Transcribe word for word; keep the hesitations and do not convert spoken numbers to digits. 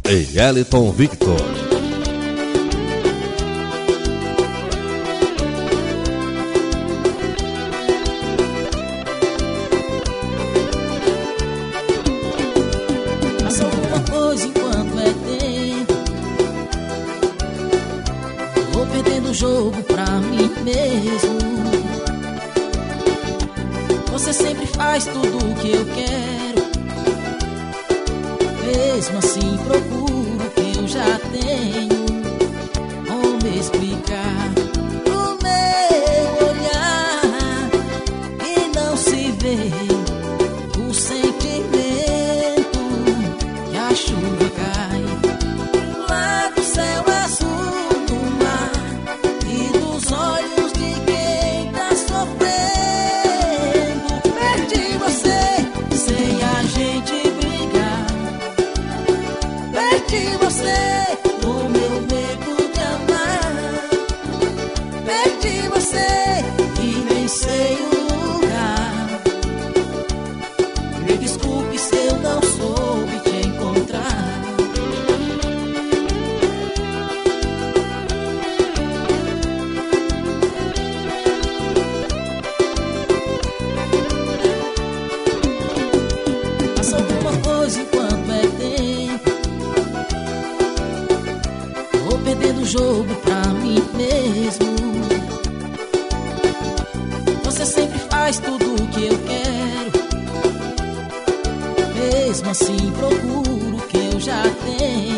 e Eliton Victor. Faça alguma coisa enquanto é tempo. Vou perdendo o jogo pra mim mesmo. Você sempre faz tudo o que eu quero. Mesmo assim procuro o que eu já tenho. Como me explicar o meu olhar e não se vê o sentimento que a chuva cai lá do céu azul do mar e dos olhos de quem tá sofrendo. Perdi você sem a gente brigar. Perdi você no meu medo de amar. Perdi você e nem sei o lugar. Me desculpe se eu não soube te encontrar. Faça alguma coisa enquanto é tempo. Vou perdendo o jogo pra mim mesmo. Você sempre faz tudo o que eu quero. Mesmo assim procuro o que eu já tenho.